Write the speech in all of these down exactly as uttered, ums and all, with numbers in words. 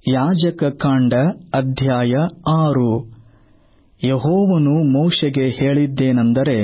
ಯಾಜಕ ಕಾಂಡ ಅಧ್ಯಾಯ ಆರು. ಯೆಹೋವನು ಮೋಶೆಗೆ ಹೇಳಿದ್ದೇನೆಂದರೆ,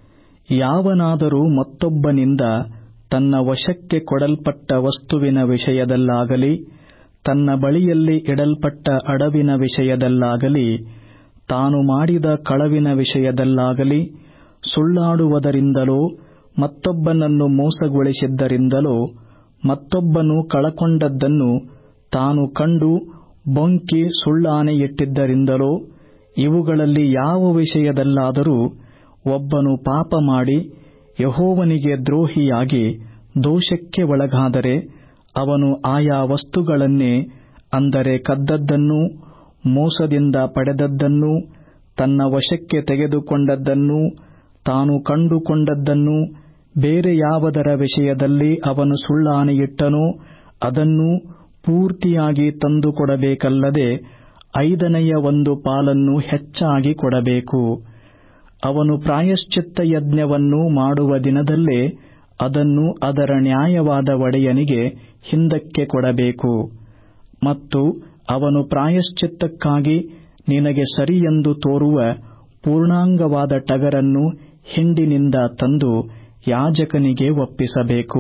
ಯಾವನಾದರೂ ಮತ್ತೊಬ್ಬನಿಂದ ತನ್ನ ವಶಕ್ಕೆ ಕೊಡಲ್ಪಟ್ಟ ವಸ್ತುವಿನ ವಿಷಯದಲ್ಲಾಗಲಿ, ತನ್ನ ಬಳಿಯಲ್ಲಿ ಇಡಲ್ಪಟ್ಟ ಅಡವಿನ ವಿಷಯದಲ್ಲಾಗಲಿ, ತಾನು ಮಾಡಿದ ಕಳವಿನ ವಿಷಯದಲ್ಲಾಗಲಿ, ಸುಳ್ಳಾಡುವುದರಿಂದಲೋ ಮತ್ತೊಬ್ಬನನ್ನು ಮೋಸಗೊಳಿಸಿದ್ದರಿಂದಲೋ, ಮತ್ತೊಬ್ಬನು ಕಳಕೊಂಡದ್ದನ್ನು ತಾನು ಕಂಡು ಬೊಂಕಿ ಸುಳ್ಳಾಣೆಯಿಟ್ಟಿದ್ದರಿಂದಲೋ, ಇವುಗಳಲ್ಲಿ ಯಾವ ವಿಷಯದಲ್ಲಾದರೂ ಒಬ್ಬನು ಪಾಪ ಮಾಡಿ ಯೆಹೋವನಿಗೆ ದ್ರೋಹಿಯಾಗಿ ದೋಷಕ್ಕೆ ಒಳಗಾದರೆ, ಅವನು ಆಯಾ ವಸ್ತುಗಳನ್ನೇ, ಅಂದರೆ ಕದ್ದದ್ದನ್ನೂ, ಮೋಸದಿಂದ ಪಡೆದದ್ದನ್ನೂ, ತನ್ನ ವಶಕ್ಕೆ ತೆಗೆದುಕೊಂಡದ್ದನ್ನೂ, ತಾನು ಕಂಡುಕೊಂಡದ್ದನ್ನೂ, ಬೇರೆ ಯಾವುದರ ವಿಷಯದಲ್ಲಿ ಅವನು ಸುಳ್ಳಾಣೆಯಿಟ್ಟನೋ ಅದನ್ನೂ ಪೂರ್ತಿಯಾಗಿ ತಂದುಕೊಡಬೇಕಲ್ಲದೆ ಐದನೆಯ ಒಂದು ಪಾಲನ್ನು ಹೆಚ್ಚಾಗಿ ಕೊಡಬೇಕು. ಅವನು ಪ್ರಾಯಶ್ಚಿತ್ತ ಯಜ್ಞವನ್ನು ಮಾಡುವ ದಿನದಲ್ಲೇ ಅದನ್ನು ಅದರ ನ್ಯಾಯವಾದ ಒಡೆಯನಿಗೆ ಹಿಂದಕ್ಕೆ ಕೊಡಬೇಕು. ಮತ್ತು ಅವನು ಪ್ರಾಯಶ್ಚಿತ್ತಕ್ಕಾಗಿ ನಿನಗೆ ಸರಿಯೆಂದು ತೋರುವ ಪೂರ್ಣಾಂಗವಾದ ಟಗರನ್ನು ಹಿಂಡಿನಿಂದ ತಂದು ಯಾಜಕನಿಗೆ ಒಪ್ಪಿಸಬೇಕು.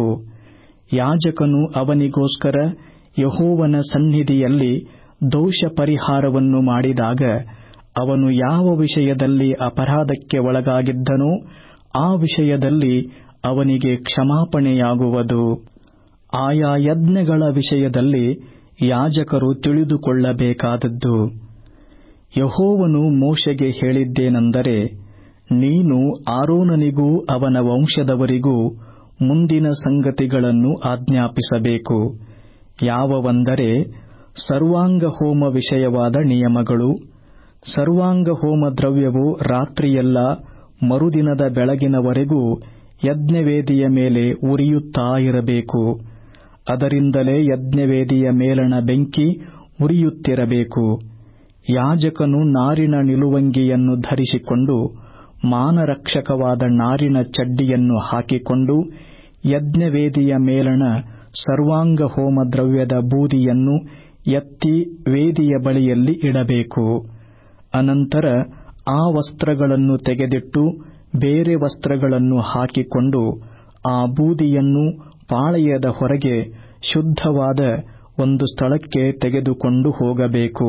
ಯಾಜಕನು ಅವನಿಗೋಸ್ಕರ ಯೆಹೋವನ ಸನ್ನಿಧಿಯಲ್ಲಿ ದೋಷ ಪರಿಹಾರವನ್ನು ಮಾಡಿದಾಗ, ಅವನು ಯಾವ ವಿಷಯದಲ್ಲಿ ಅಪರಾಧಕ್ಕೆ ಒಳಗಾಗಿದ್ದನೋ ಆ ವಿಷಯದಲ್ಲಿ ಅವನಿಗೆ ಕ್ಷಮಾಪಣೆಯಾಗುವುದು. ಆಯಾ ಯಜ್ಞಗಳ ವಿಷಯದಲ್ಲಿ ಯಾಜಕರು ತಿಳಿದುಕೊಳ್ಳಬೇಕಾದದ್ದು. ಯೆಹೋವನು ಮೋಶೆಗೆ ಹೇಳಿದ್ದೇನೆಂದರೆ, ನೀನು ಆರೋನನಿಗೂ ಅವನ ವಂಶದವರಿಗೂ ಮುಂದಿನ ಸಂಗತಿಗಳನ್ನು ಆಜ್ಞಾಪಿಸಬೇಕು. ಯಾವವೆಂದರೆ, ಸರ್ವಾಂಗ ಹೋಮ ವಿಷಯವಾದ ನಿಯಮಗಳು. ಸರ್ವಾಂಗ ಹೋಮ ದ್ರವ್ಯವು ರಾತ್ರಿಯೆಲ್ಲ ಮರುದಿನದ ಬೆಳಗಿನವರೆಗೂ ಯಜ್ಞವೇದಿಯ ಮೇಲೆ ಉರಿಯುತ್ತಾ ಇರಬೇಕು. ಅದರಿಂದಲೇ ಯಜ್ಞವೇದಿಯ ಮೇಲಣ ಬೆಂಕಿ ಉರಿಯುತ್ತಿರಬೇಕು. ಯಾಜಕನು ನಾರಿನ ನಿಲುವಂಗಿಯನ್ನು ಧರಿಸಿಕೊಂಡು, ಮಾನರಕ್ಷಕವಾದ ನಾರಿನ ಚಡ್ಡಿಯನ್ನು ಹಾಕಿಕೊಂಡು, ಯಜ್ಞವೇದಿಯ ಮೇಲಣ ಸರ್ವಾಂಗ ಹೋಮ ದ್ರವ್ಯದ ಬೂದಿಯನ್ನು ಎತ್ತಿ ವೇದಿಯ ಬಳಿಯಲ್ಲಿ ಇಡಬೇಕು. ಅನಂತರ ಆ ವಸ್ತ್ರಗಳನ್ನು ತೆಗೆದಿಟ್ಟು ಬೇರೆ ವಸ್ತ್ರಗಳನ್ನು ಹಾಕಿಕೊಂಡು, ಆ ಬೂದಿಯನ್ನು ಪಾಳೆಯದ ಹೊರಗೆ ಶುದ್ಧವಾದ ಒಂದು ಸ್ಥಳಕ್ಕೆ ತೆಗೆದುಕೊಂಡು ಹೋಗಬೇಕು.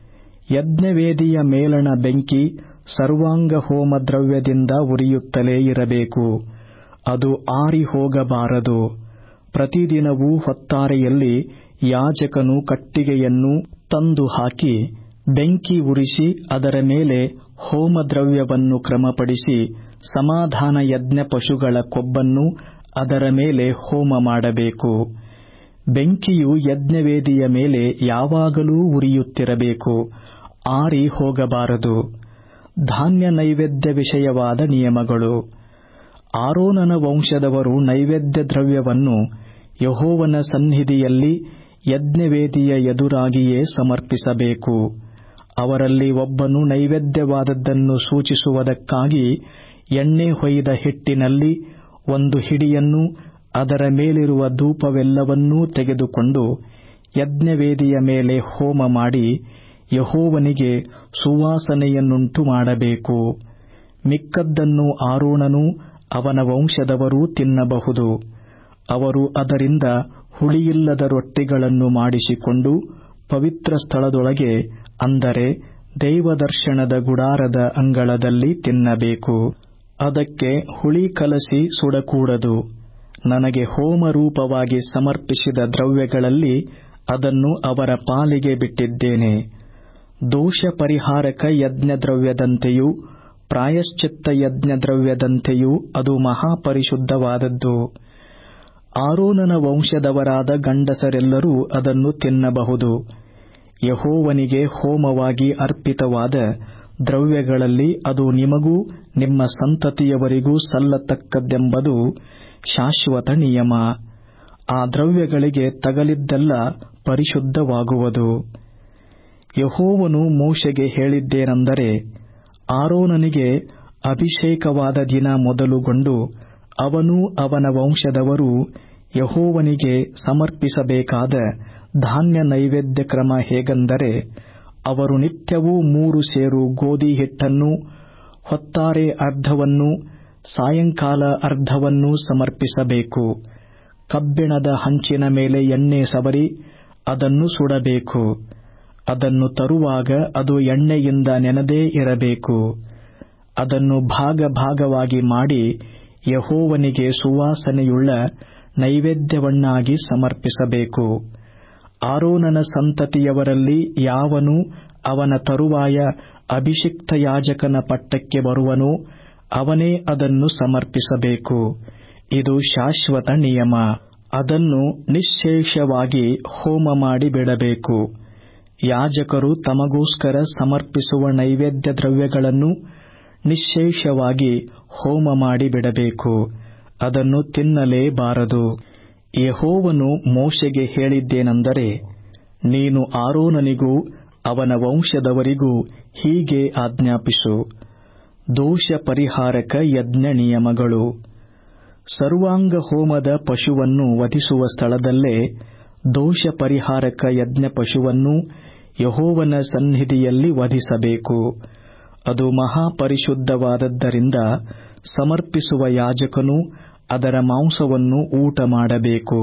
ಯಜ್ಞವೇದಿಯ ಮೇಲಣ ಬೆಂಕಿ ಸರ್ವಾಂಗ ಹೋಮ ದ್ರವ್ಯದಿಂದ ಉರಿಯುತ್ತಲೇ ಇರಬೇಕು. ಅದು ಆರಿ ಹೋಗಬಾರದು. ಪ್ರತಿದಿನವೂ ಹೊತ್ತಾರೆಯಲ್ಲಿ ಯಾಜಕನು ಕಟ್ಟಿಗೆಯನ್ನು ತಂದು ಹಾಕಿ ಬೆಂಕಿ ಉರಿಸಿ ಅದರ ಮೇಲೆ ಹೋಮದ್ರವ್ಯವನ್ನು ಕ್ರಮಪಡಿಸಿ ಸಮಾಧಾನ ಯಜ್ಞ ಪಶುಗಳ ಕೊಬ್ಬನ್ನು ಅದರ ಮೇಲೆ ಹೋಮ ಮಾಡಬೇಕು. ಬೆಂಕಿಯು ಯಜ್ಞವೇದಿಯ ಮೇಲೆ ಯಾವಾಗಲೂ ಉರಿಯುತ್ತಿರಬೇಕು, ಆರಿ ಹೋಗಬಾರದು. ಧಾನ್ಯ ನೈವೇದ್ಯ ವಿಷಯವಾದ ನಿಯಮಗಳು. ಆರೋನನ ವಂಶದವರು ನೈವೇದ್ಯ ದ್ರವ್ಯವನ್ನು ಯೆಹೋವನ ಸನ್ನಿಧಿಯಲ್ಲಿ ಯಜ್ಞವೇದಿಯ ಎದುರಾಗಿಯೇ ಸಮರ್ಪಿಸಬೇಕು. ಅವರಲ್ಲಿ ಒಬ್ಬನು ನೈವೇದ್ಯವಾದದ್ದನ್ನು ಸೂಚಿಸುವುದಕ್ಕಾಗಿ ಎಣ್ಣೆ ಹೊಯ್ದ ಹಿಟ್ಟಿನಲ್ಲಿ ಒಂದು ಹಿಡಿಯನ್ನು, ಅದರ ಮೇಲಿರುವ ಧೂಪವೆಲ್ಲವನ್ನೂ ತೆಗೆದುಕೊಂಡು ಯಜ್ಞವೇದಿಯ ಮೇಲೆ ಹೋಮ ಮಾಡಿ ಯೆಹೋವನಿಗೆ ಸುವಾಸನೆಯನ್ನುಂಟು ಮಾಡಬೇಕು. ಮಿಕ್ಕದ್ದನ್ನು ಆರೋನನೂ ಅವನ ವಂಶದವರೂ ತಿನ್ನಬಹುದು. ಅವರು ಅದರಿಂದ ಹುಳಿಯಿಲ್ಲದ ರೊಟ್ಟಿಗಳನ್ನು ಮಾಡಿಸಿಕೊಂಡು ಪವಿತ್ರ ಸ್ಥಳದೊಳಗೆ, ಅಂದರೆ ದೇವದರ್ಶನದ ಗುಡಾರದ ಅಂಗಳದಲ್ಲಿ ತಿನ್ನಬೇಕು. ಅದಕ್ಕೆ ಹುಳಿ ಕಲಸಿ ಸುಡಕೂಡದು. ನನಗೆ ಹೋಮರೂಪವಾಗಿ ಸಮರ್ಪಿಸಿದ ದ್ರವ್ಯಗಳಲ್ಲಿ ಅದನ್ನು ಅವರ ಪಾಲಿಗೆ ಬಿಟ್ಟಿದ್ದೇನೆ. ದೋಷ ಪರಿಹಾರಕ ಯಜ್ಞದ್ರವ್ಯದಂತೆಯೂ ಪ್ರಾಯಶ್ಚಿತ್ತ ಯಜ್ಞದ್ರವ್ಯದಂತೆಯೂ ಅದು ಮಹಾಪರಿಶುದ್ಧವಾದದ್ದು. ಆರೋನನ ವಂಶದವರಾದ ಗಂಡಸರೆಲ್ಲರೂ ಅದನ್ನು ತಿನ್ನಬಹುದು. ಯೆಹೋವನಿಗೆ ಹೋಮವಾಗಿ ಅರ್ಪಿತವಾದ ದ್ರವ್ಯಗಳಲ್ಲಿ ಅದು ನಿಮಗೂ ನಿಮ್ಮ ಸಂತತಿಯವರಿಗೂ ಸಲ್ಲತಕ್ಕದ್ದೆಂಬುದು ಶಾಶ್ವತ ನಿಯಮ. ಆ ದ್ರವ್ಯಗಳಿಗೆ ತಗಲಿದ್ದೆಲ್ಲ ಪರಿಶುದ್ಧವಾಗುವುದು. ಯೆಹೋವನು ಮೋಶೆಗೆ ಹೇಳಿದ್ದೇನೆಂದರೆ, ಆರೋನನಿಗೆ ಅಭಿಷೇಕವಾದ ದಿನ ಮೊದಲುಗೊಂಡು ಅವನೂ ಅವನ ವಂಶದವರೂ ಯೆಹೋವನಿಗೆ ಸಮರ್ಪಿಸಬೇಕಾದ ಧಾನ್ಯ ನೈವೇದ್ಯ ಕ್ರಮ ಹೇಗೆಂದರೆ, ಅವರು ನಿತ್ಯವೂ ಮೂರು ಸೇರು ಗೋಧಿ ಹಿಟ್ಟನ್ನು ಹೊತ್ತಾರೆ ಅರ್ಧವನ್ನೂ ಸಾಯಂಕಾಲ ಅರ್ಧವನ್ನೂ ಸಮರ್ಪಿಸಬೇಕು. ಕಬ್ಬಿಣದ ಹಂಚಿನ ಮೇಲೆ ಎಣ್ಣೆ ಸವರಿ ಅದನ್ನು ಸುಡಬೇಕು. ಅದನ್ನು ತರುವಾಗ ಅದು ಎಣ್ಣೆಯಿಂದ ನೆನೆದೇ ಇರಬೇಕು. ಅದನ್ನು ಭಾಗ ಭಾಗವಾಗಿ ಮಾಡಿ ಯೆಹೋವನಿಗೆ ಸುವಾಸನೆಯುಳ್ಳ ನೈವೇದ್ಯವನ್ನಾಗಿ ಸಮರ್ಪಿಸಬೇಕು. ಆರೋನನ ಸಂತತಿಯವರಲ್ಲಿ ಯಾವನು ಅವನ ತರುವಾಯ ಅಭಿಷಿಕ್ತ ಯಾಜಕನ ಪಟ್ಟಕ್ಕೆ ಬರುವನೋ ಅವನೇ ಅದನ್ನು ಸಮರ್ಪಿಸಬೇಕು. ಇದು ಶಾಶ್ವತ ನಿಯಮ. ಅದನ್ನು ನಿಶ್ಶೇಷವಾಗಿ ಹೋಮ ಮಾಡಿ ಬಿಡಬೇಕು. ಯಾಜಕರು ತಮಗೋಸ್ಕರ ಸಮರ್ಪಿಸುವ ನೈವೇದ್ಯ ದ್ರವ್ಯಗಳನ್ನು ನಿಶ್ಶೇಷವಾಗಿ ಹೋಮ ಮಾಡಿ ಬಿಡಬೇಕು. ಅದನ್ನು ತಿನ್ನಲೇಬಾರದು. ಯೆಹೋವನು ಮೋಶೆಗೆ ಹೇಳಿದ್ದೇನೆಂದರೆ, ನೀನು ಆರೋನನಿಗೂ ಅವನ ವಂಶದವರಿಗೂ ಹೀಗೆ ಆಜ್ಞಾಪಿಸು. ದೋಷ ಪರಿಹಾರಕ ಯಜ್ಞ ನಿಯಮಗಳು. ಸರ್ವಾಂಗ ಹೋಮದ ಪಶುವನ್ನು ವಧಿಸುವ ಸ್ಥಳದಲ್ಲೇ ದೋಷ ಪರಿಹಾರಕ ಯಜ್ಞ ಪಶುವನ್ನು ಯೆಹೋವನ ಸನ್ನಿಧಿಯಲ್ಲಿ ವಧಿಸಬೇಕು. ಅದು ಮಹಾಪರಿಶುದ್ಧವಾದದ್ದರಿಂದ ಸಮರ್ಪಿಸುವ ಯಾಜಕನು ಅದರ ಮಾಂಸವನ್ನು ಊಟ ಮಾಡಬೇಕು.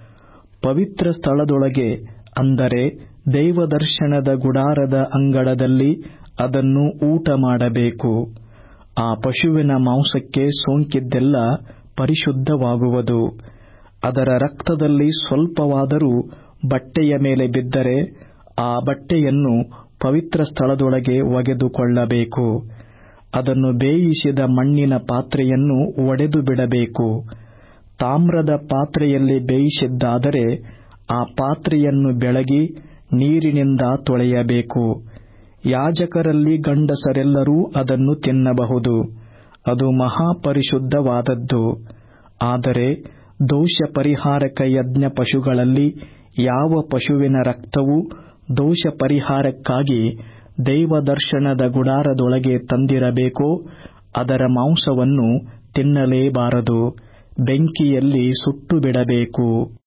ಪವಿತ್ರ ಸ್ಥಳದೊಳಗೆ, ಅಂದರೆ ದೇವದರ್ಶನದ ಗುಡಾರದ ಅಂಗಳದಲ್ಲಿ ಅದನ್ನು ಊಟ ಮಾಡಬೇಕು. ಆ ಪಶುವಿನ ಮಾಂಸಕ್ಕೆ ಸೋಂಕಿದ್ದೆಲ್ಲ ಪರಿಶುದ್ಧವಾಗುವುದು. ಅದರ ರಕ್ತದಲ್ಲಿ ಸ್ವಲ್ಪವಾದರೂ ಬಟ್ಟೆಯ ಮೇಲೆ ಬಿದ್ದರೆ ಆ ಬಟ್ಟೆಯನ್ನು ಪವಿತ್ರ ಸ್ಥಳದೊಳಗೆ ಒಗೆದುಕೊಳ್ಳಬೇಕು. ಅದನ್ನು ಬೇಯಿಸಿದ ಮಣ್ಣಿನ ಪಾತ್ರೆಯನ್ನು ಒಡೆದು ಬಿಡಬೇಕು. ತಾಮ್ರದ ಪಾತ್ರೆಯಲ್ಲಿ ಬೇಯಿಸಿದ್ದಾದರೆ ಆ ಪಾತ್ರೆಯನ್ನು ಬೆಳಗಿ ನೀರಿನಿಂದ ತೊಳೆಯಬೇಕು. ಯಾಜಕರಲ್ಲಿ ಗಂಡಸರೆಲ್ಲರೂ ಅದನ್ನು ತಿನ್ನಬಹುದು. ಅದು ಮಹಾಪರಿಶುದ್ಧವಾದದ್ದು. ಆದರೆ ದೋಷ ಪರಿಹಾರಕ ಯಜ್ಞ ಪಶುಗಳಲ್ಲಿ ಯಾವ ಪಶುವಿನ ರಕ್ತವು ದೋಷ ಪರಿಹಾರಕ್ಕಾಗಿ ದೇವದರ್ಶನದ ಗುಡಾರದೊಳಗೆ ತಂದಿರಬೇಕೋ ಅದರ ಮಾಂಸವನ್ನು ತಿನ್ನಲೇಬಾರದು. ಬೆಂಕಿಯಲ್ಲಿ ಸುಟ್ಟು ಬಿಡಬೇಕು.